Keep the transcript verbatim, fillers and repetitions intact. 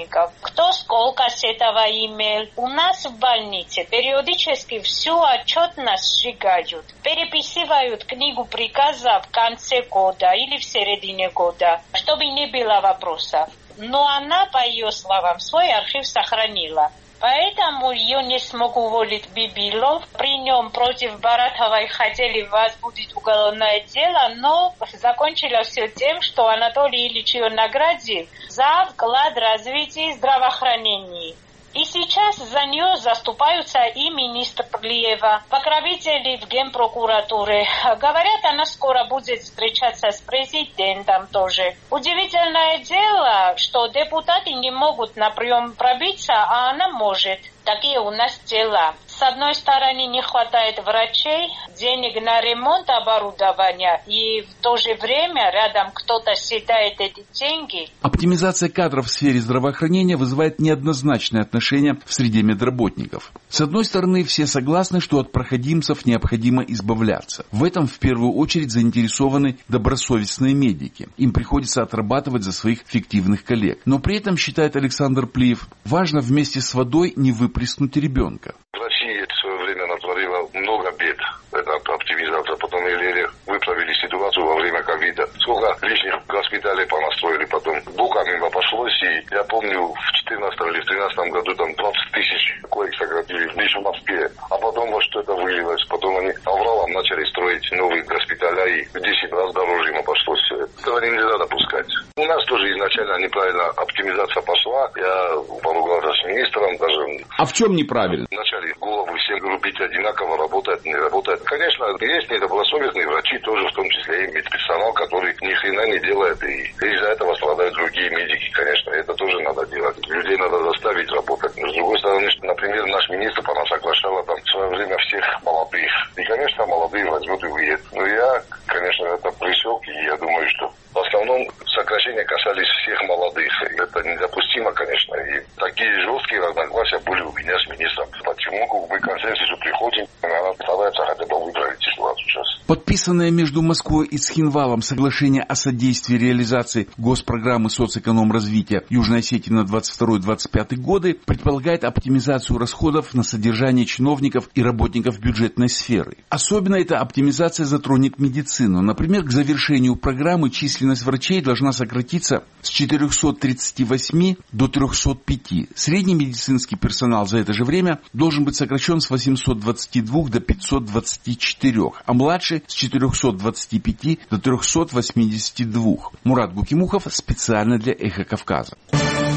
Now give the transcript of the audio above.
чиновников. Кто сколько с этого имел. У нас в больнице периодически всю отчетность сжигают. Переписывают книгу приказов в конце года или в середине года, чтобы не было вопросов. Но она, по ее словам, свой архив сохранила. Поэтому ее не смог уволить Бибилов. При нем против Баратовой хотели возбудить уголовное дело, но закончилось все тем, что Анатолий Ильич ее наградил за вклад в развитие здравоохранения. И сейчас за нее заступаются и министр Плиева, покровители в Генпрокуратуре. Говорят, она скоро будет встречаться с президентом тоже. Удивительное дело, что депутаты не могут на прием пробиться, а она может. Такие у нас дела. С одной стороны, не хватает врачей, денег на ремонт оборудования, и в то же время рядом кто-то съедает эти деньги. Оптимизация кадров в сфере здравоохранения вызывает неоднозначное отношение в среде медработников. С одной стороны, все согласны, что от проходимцев необходимо избавляться. В этом в первую очередь заинтересованы добросовестные медики. Им приходится отрабатывать за своих фиктивных коллег. Но при этом, считает Александр Плиев, важно вместе с водой не выплеснуть ребенка. Россия в свое время натворила много бед. Это оптимизация. Потом еле выправили ситуацию во время ковида. Сколько лишних госпиталей понастроили потом. Боками обошлось. И я помню, в четырнадцатом или в тринадцатом году там двадцать тысяч коек сократили лишь в Москве. А потом во что это вылилось. Потом они авралом начали строить новые госпиталя. И в десять раз дороже им обошлось все это. Этого нельзя допускать. У нас тоже изначально неправильно оптимизация пошла. Я поругался с министром даже. А в чем неправильно? Начали голову всем рубить одинаково, работает, не работает. Конечно, есть недобросовестные врачи, тоже в том числе и медперсонал, который ни хрена не делает, и из-за этого страдают другие медики, конечно, это тоже надо делать. Людей надо заставить работать. Но с другой стороны, например, наш министр, она соглашала там в свое время всех молодых. И, конечно, молодые возьмут и выедут. Но я, конечно, это пресек, и я думаю, что в основном сокращения касались всех молодых. Это недопустимо, конечно. И такие жесткие разногласия были у меня с министром. Почему мы к консенсусу приходим, она старается хотя бы выправить ситуацию сейчас. Подписанное между Москвой и Цхинвалом соглашение о содействии реализации госпрограммы соцэкономразвития Южной Осетии на двадцать второй — двадцать пятый годы предполагает оптимизацию расходов на содержание чиновников и работников бюджетной сферы. Особенно эта оптимизация затронет медицину. Например, к завершению программы численность врачей должна сократиться с четырехсот тридцати восьми до трехсот пяти. Средний медицинский персонал за это же время должен быть сокращен с восьмисот двадцати двух до пятисот двадцати четырёх, а младший с четырехсот двадцати пяти до трехсот восьмидесяти двух. Мурат Гукимухов специально для Эхо Кавказа.